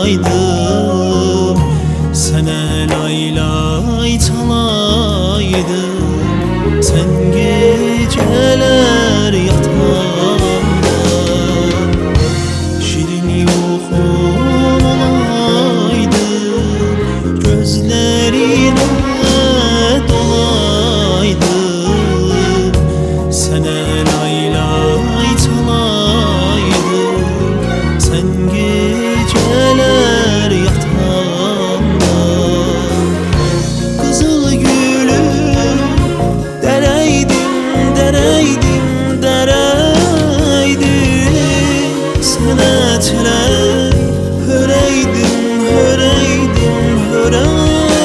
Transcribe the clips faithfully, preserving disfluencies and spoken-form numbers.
olaydım, sene lay lay çalaydım. Sen geceler yatağımda şirin yuhum olaydım, gözlerine dolaydım. Sene lay lay çalaydım, sen geceler yatağımda. Kızıl gülüm dereydim, dereydim, dereydim. Senetler höreydim, höreydim, höreydim.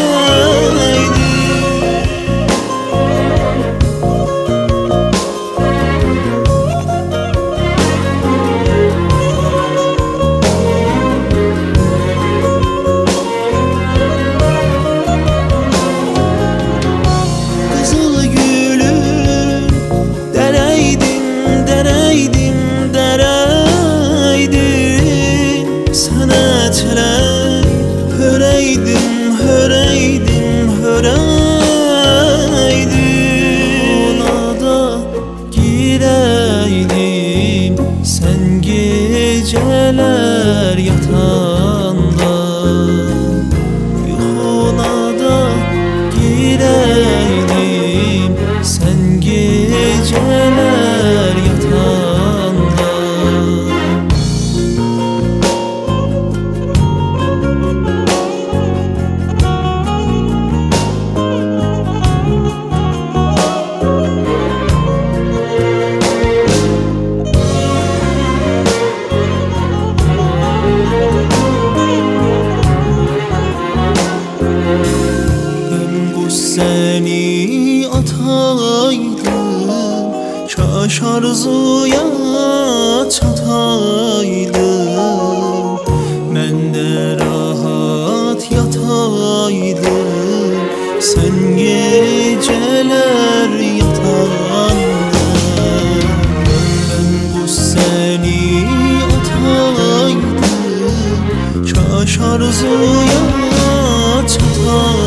Höreydim, höreydim, höreydim. Ona da gireydim, sen geceler yatağında. Yuhuna da gireydim, sen geceler yatağında. Seni ataydım, kaş arzuya çataydım. Ben de rahat yataydım, sen geceler yatağında. Ben bu seni ataydım, kaş arzuya çataydım.